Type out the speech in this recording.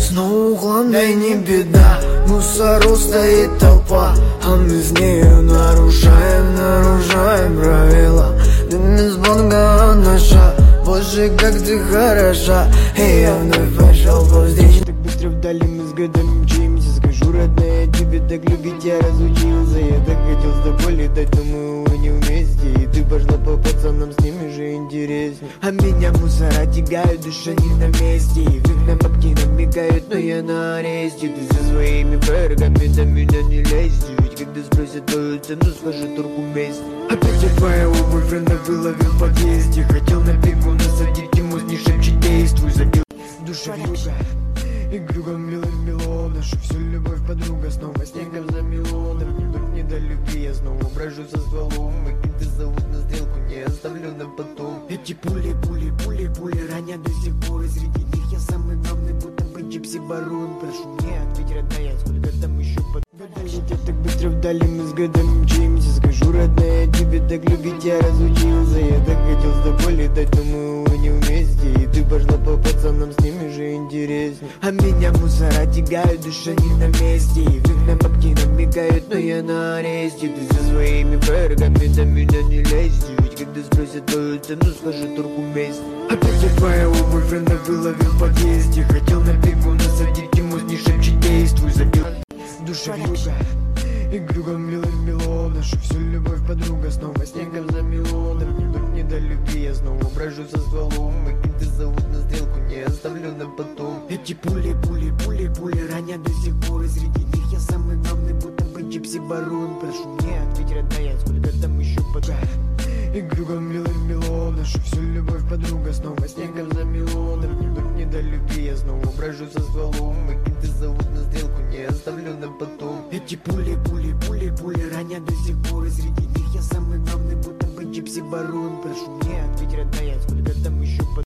Снова углом, да и не беда. Мусору стоит толпа, а мы с нею нарушаем правила. Дым из бонга наша, боже, как ты хороша. И я вновь пошел по встрече. Так быстро вдали мы с годами мчимся. Скажу, родная, тебе так любить я разучился. Я так хотел с тобой летать, но мы увы не вместе. И ты пошла по пацанам, с ними же интересней. А меня мусора тягают, душа не на месте. И вновь на бабки намекают, но я на аресте. Ты со своими фрагами до меня не лезь. Ведь когда спросят твою цену, скажи торгу вместе. Опять я твоего бойфренда выловил в подъезде. Хотел на бегу насадить ему, не шепчи, действуй. Забил душа вьюга и кругом миллион. Наша всю любовь подруга снова снегом замело. Вдруг не до любви, я снова брожу со стволом. И киты зовут на стрелку, не оставлю на потом. Эти пули ранят до сих пор. И среди них я самый главный, будто бы Джипси Барон. Прошу мне ответь, родная, сколько там еще под... Летят так быстро вдали, мы с годами мчимся. Скажу, родная, тебе так любить я разучился. Я так хотел с тобой летать, но мы увы не вместе. И ты пошла по пацанам, с ними же интересней. А меня мусора тягают, душа не на месте. И вновь на бабки намекают, но я на аресте. Ты со своими фрагами до меня не лезь. Ведь когда спросят твою цену, скажи торгу вместе. Опять я твоего бойфренда выловил в подъезде. Хотел на бегу насадить ему, не шепчи, действуй. Забил душа вьюга и кругом миллион. Нашу всю любовь подруга снова снегом замело. Вдруг не до любви, я снова брожу со стволом. И киты зовут на стрелку, не оставлю на потом. Эти пули ранят до сих пор. И среди них я самый главный, будто бы Джипси Барон. Прошу мне ответь, родная, сколько там еще под... И кругом миллион. Нашу всю любовь подруга снова снегом замело. Вдруг не до любви, я снова брожу со стволом. И киты зовут на стрелку, не оставлю на потом. Эти пули ранят до сих пор. И среди них я самый главный, будто бы Джипси Барон. Прошу мне ответь, родная, сколько